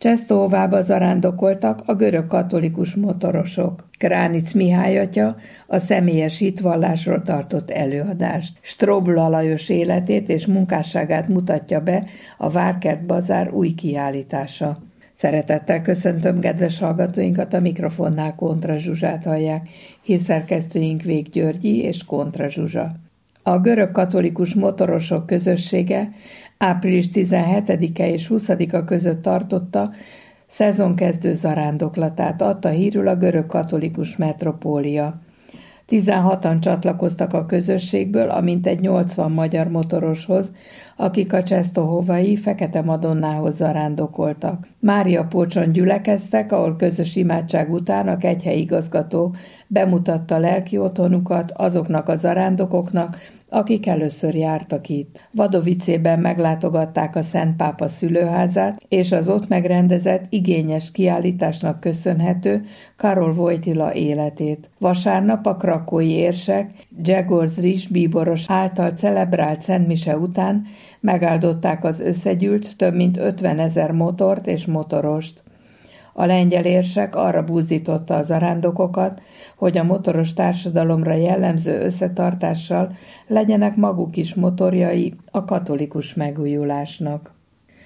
Czestohovába zarándokoltak a görög katolikus motorosok. Kránitz Mihály atya a személyes hitvallásról tartott előadást. Strobl Lajos életét és munkásságát mutatja be a Várkert Bazár új kiállítása. Szeretettel köszöntöm kedves hallgatóinkat, a mikrofonnál Kontra Zsuzsát hallják, hírszerkesztőink Vég Györgyi és Kontra Zsuzsa. A görög katolikus motorosok közössége április 17-e és 20-a között tartotta szezonkezdő zarándoklatát, adta hírül a görög katolikus metropólia. 16-an csatlakoztak a közösségből, amint 80 magyar motoroshoz, akik a Czestohovai Fekete Madonnához zarándokoltak. Máriapócson gyülekeztek, ahol közös imádság után a kegyhelyi igazgató bemutatta lelki otthonukat azoknak a zarándokoknak, akik először jártak itt. Vadovicében meglátogatták a Szent Pápa szülőházát, és az ott megrendezett igényes kiállításnak köszönhető Karol Wojtyla életét. Vasárnap a krakói érsek Grzegorz Ris bíboros által celebrált szentmise után megáldották az összegyűlt több mint 50 000 motort és motorost. A lengyel érsek arra buzdította a zarándokokat, hogy a motoros társadalomra jellemző összetartással legyenek maguk is motorjai a katolikus megújulásnak.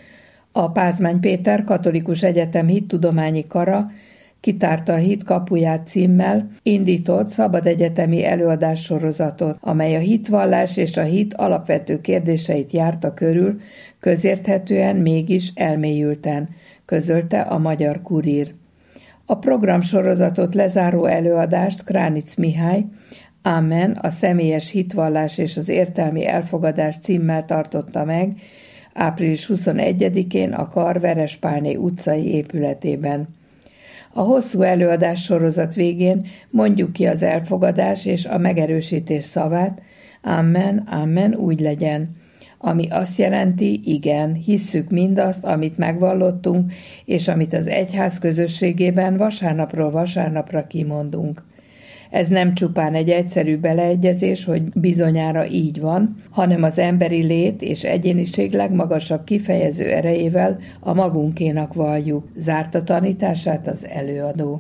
A Pázmány Péter Katolikus Egyetem hittudományi kara kitárta a Hit kapuját címmel indított szabadegyetemi előadássorozatot, amely a hitvallás és a hit alapvető kérdéseit járta körül, közérthetően, mégis elmélyülten, közölte a Magyar Kurír. A programsorozatot lezáró előadást Kránitz Mihály Amen, a személyes hitvallás és az értelmi elfogadás címmel tartotta meg április 21-én a Kar Verespálné utcai épületében. A hosszú előadás sorozat végén mondjuk ki az elfogadás és a megerősítés szavát, Amen, Amen, úgy legyen, ami azt jelenti, igen, hisszük mindazt, amit megvallottunk, és amit az egyház közösségében vasárnapról vasárnapra kimondunk. Ez nem csupán egy egyszerű beleegyezés, hogy bizonyára így van, hanem az emberi lét és egyéniség legmagasabb kifejező erejével a magunkénak valljuk, zárta tanítását az előadó.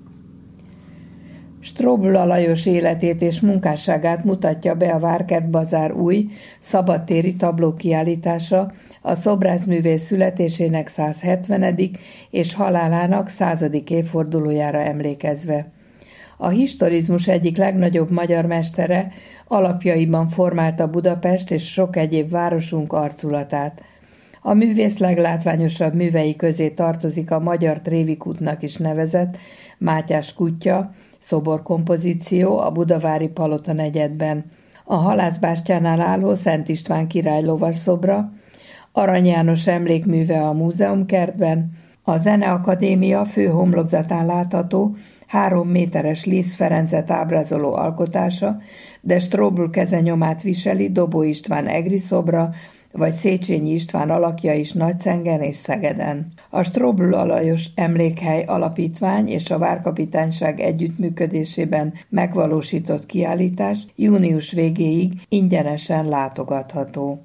Strobl Lajos életét és munkásságát mutatja be a Várkert Bazár új, szabadtéri tablókiállítása a szobrászművész születésének 170. és halálának 100. évfordulójára emlékezve. A historizmus egyik legnagyobb magyar mestere alapjaiban formálta Budapest és sok egyéb városunk arculatát. A művész leglátványosabb művei közé tartozik a Magyar Trévikútnak is nevezett Mátyás kutya, szoborkompozíció a budavári Palota negyedben, a Halászbástyánál álló Szent István király lovasszobra, Arany János emlékműve a múzeumkertben, a Zeneakadémia fő homlokzatán látható 3 méteres Liszt Ferencet ábrázoló alkotása, de Strobl kezenyomát viseli Dobó István egri szobra, vagy Széchenyi István alakja is Nagyszengen és Szegeden. A Strobl Lajos Emlékhely Alapítvány és a Várkapitányság együttműködésében megvalósított kiállítás június végéig ingyenesen látogatható.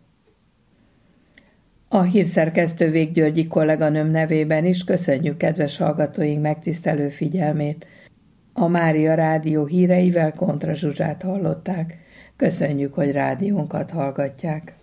A hírszerkesztő Vég Györgyi kolléganőm nevében is köszönjük kedves hallgatóink megtisztelő figyelmét. A Mária Rádió híreivel Kontra Zsuzsát hallották. Köszönjük, hogy rádiónkat hallgatják.